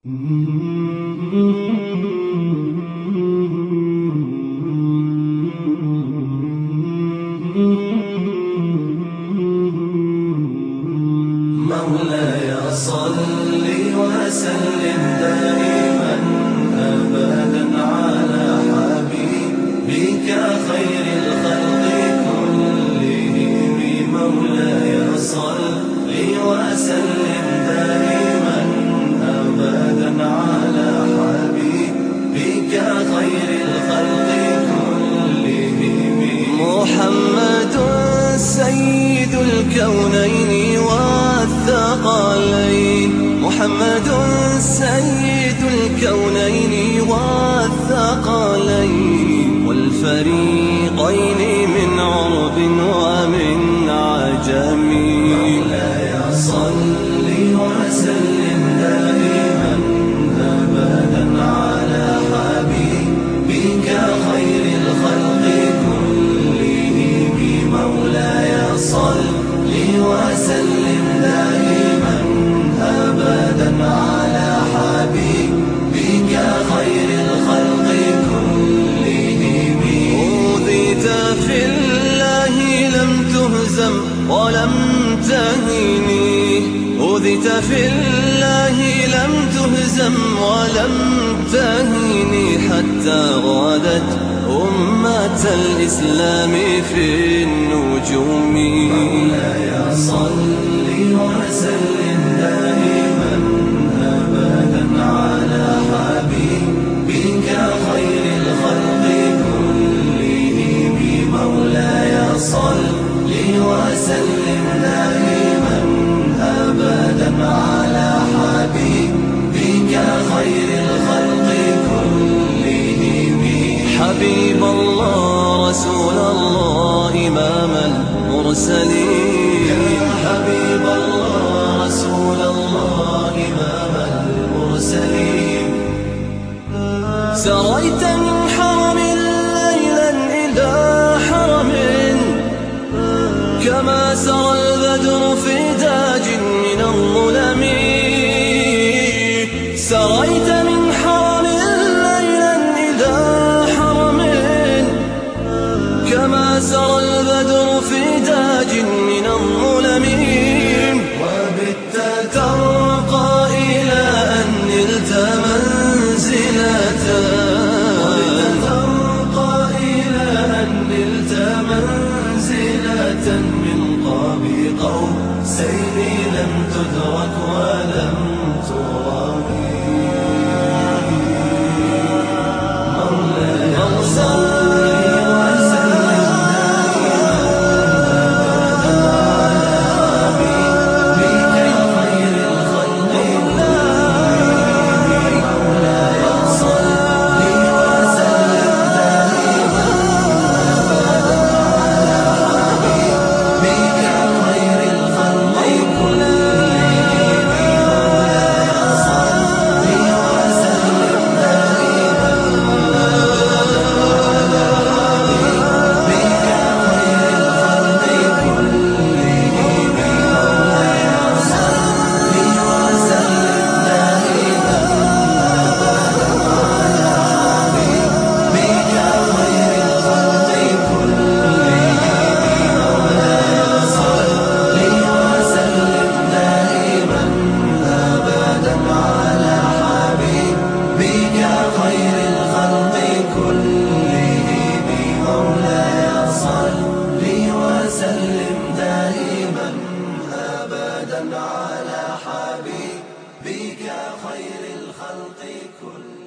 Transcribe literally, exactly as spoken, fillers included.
مولاي صل وسلم دائما أبدا على حبيبك خير الخلق كلهم. مولاي صل وسلم دائما أبدا على حبيبك خير الخلق كلهم. محمد سيد الكونين والثقلين، محمد سيد الكونين والثقلين والفريقين من عرب ومن عجم. مولاي صل وسلم دائما أبدا على حبيبك خير الخلق كلهم. مولاي صل وسلم دائما أبدا على حبيبك خير الخلق كلهم. أوذيت في الله لم تهزم ولم تهني، أوذيت في الله لم تهزم ولم تهني حتى غادت أمة الإسلام في النجوم. مولاي صل وسلم دائما أبدا على حبيبك خير الخلق كلهم. مولاي صل وسلم دائما أبدا على حبيبك خير الخلق كلهم. حبيب الله رسول الله إمام المرسلين، حبيب الله رسول الله إمام المرسلين. سريت من حرم ليلا إلى حرم كما سرى البدر في تاج من الظلم. سريت من حرم ليلا إلى حرم كما سرى البدر في تاج من الظلم. وبت ترقى إلى أن نلت منزلة، وبت ترقى إلى أن نلت منزلة من قاب قوسين لم تدرك ولم ترامي. مولاي صل على حبيبك خير الخلق كلهم.